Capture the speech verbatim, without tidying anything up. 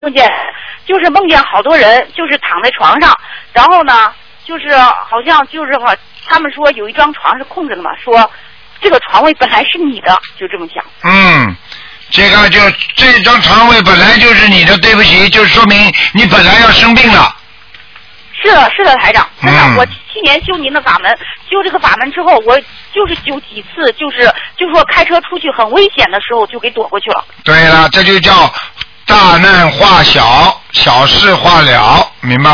梦见就是梦见好多人就是躺在床上，然后呢就是好像就是哈，他们说有一张床是空着的嘛，说这个床位本来是你的，就这么讲。 嗯，这个就这张床位本来就是你的，对不起，就说明你本来要生病了。 是的，是的，台长，真的， 嗯、 我去年修您的法门，修这个法门之后，我就是有几次，就是就是说开车出去很危险的时候，就给躲过去了。 对了，这就叫大难化小，小事化了，明白吗？